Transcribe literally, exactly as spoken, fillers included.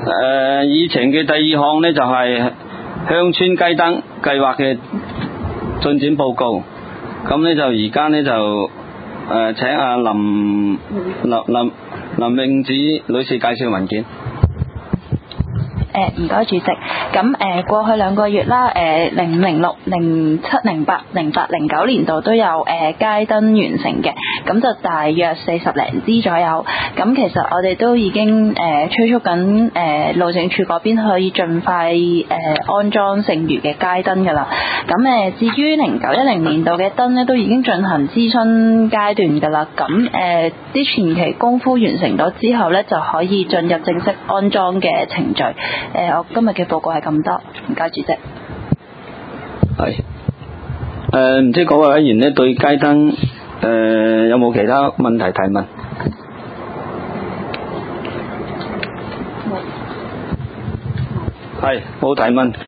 誒，以前嘅第二項呢，就係鄉村街燈計劃嘅進展報告。咁呢，就而家呢，就誒請阿林林林林詠子女士介紹文件。 誒唔該主席，咁誒、呃、過去兩個月啦，誒零五零六、零七零八、零八零九年度都有誒、呃、街燈完成嘅，咁就大約四十零支左右。咁其實我哋都已經誒、呃、催促緊誒、呃、路政署嗰邊可以盡快誒、呃、安裝剩餘嘅街燈㗎啦。咁誒、呃、至於零九一零年度嘅燈咧，都已經進行諮詢階段㗎啦。咁誒啲前期功夫完成咗之後咧，就可以進入正式安裝嘅程序。誒、呃，我今日嘅報告係咁多，唔該主席。 係。誒，唔知嗰位委員呢對街燈誒、呃、有冇其他問題提問？係，冇提問。